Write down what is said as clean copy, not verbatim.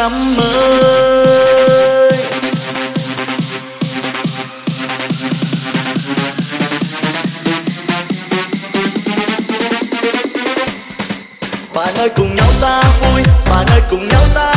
năm mới. Bạn ơi cùng nhau ta vui, bạn ơi cùng nhau ta